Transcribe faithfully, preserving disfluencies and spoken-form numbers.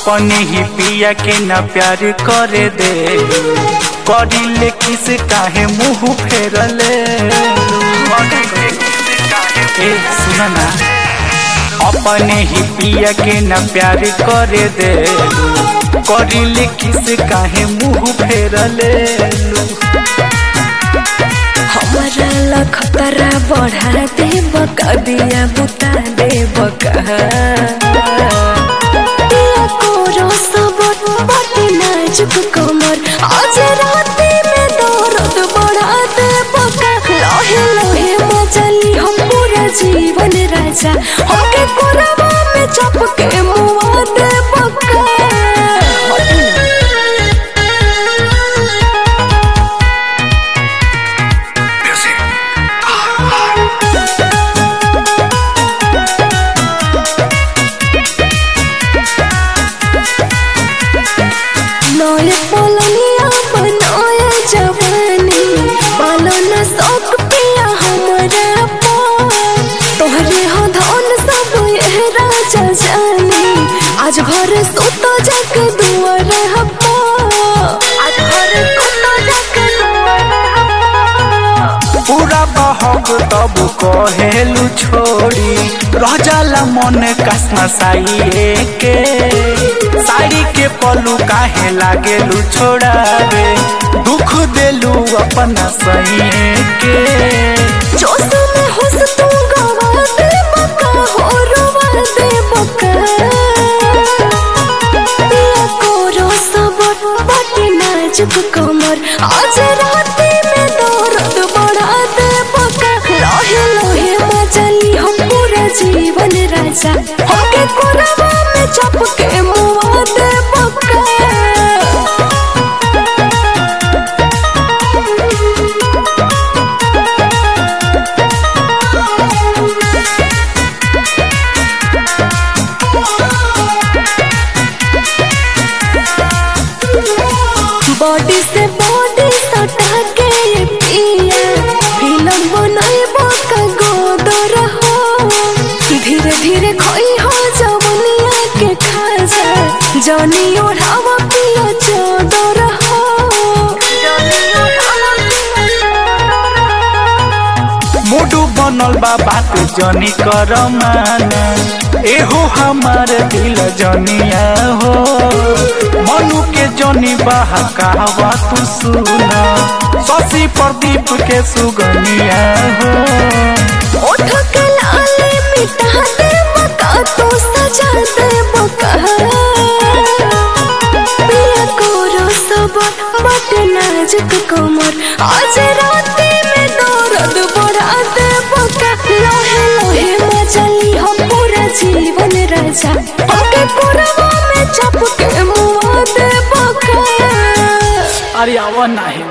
अपने ही पिया के न प्यार करे दे करिले किस काहे मुँह फेरले। ए सुना ना, अपने ही पिया के न प्यार करे दे करिले किस काहे मुँह फेरले। हमारा लखतरा बढ़ा दे बका दिया बुता दे बका पिया को सबट बाटे नाजुक कमर आज राती में दर्द बढ़ा दे बका लोहे लोहे मचली हम पूरा जीवन राजा हमके कोरबा में चपके मुआ दे बका। नए पलनिया बनाए जवानी पालो न शौक पिया हमरा पार तोहरे हो धन सब यह राजा जानी आज घर सुतो जग दुआर हप्पा आज घर सुतो जग दुआर हप्पा पूरा बहक तब कहेलू छोड़ी रह जाला मन कसना साइए के साड़ी के पलू काहे लागेलू छोड़ावे दुख देलू अपना सही के। जोश में हुस तू गवा दे बका हो रुवा दे बका पिया को सबट बाटे नाजुक कमर आज राती में दर्द बढ़ा दे बका लोहे लोहे मचली हम पूरा जीवन राजा हमके कोरबा में चपके मुआ दे बका। बॉडी से बॉडी सटा के पिया फिल्म बनाइबो का गोदर हो धीरे धीरे खोई हो जवनिया के खाजा जनी ओढ़ावा पिया चोदर हो मुडू बनल बा बात जनी कर माना एहो हमार दिल जनिया हो मनु के जनी बहकावा तू सुना शशि प्रदीप के सुगनिया हो। ओठ के लाले मिटा दे बका तू सजा दे बका पिया को सबट बाटे नाजुक कमर आज राती में दर्द बढ़ा दे बका लोहे लोहे मचली हम पूरा जीवन राजा हमके कोरबा में चपके मुआ दे बका। अरे आवा नाही।